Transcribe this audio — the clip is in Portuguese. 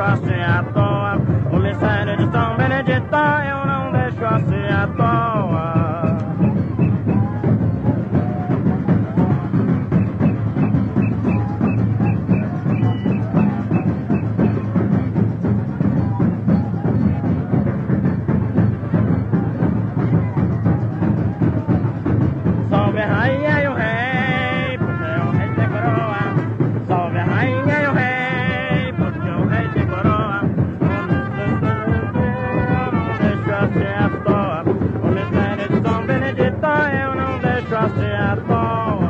assim à toa. O mistério de São Benedito eu não deixo assim à toa. Salve a rainha e o rei, porque o rei tem coroa. Salve a rainha e o rei, porque o rei tem coroa. Eu não deixo assim à toa. O mistério de São Benedito eu não deixo assim à toa.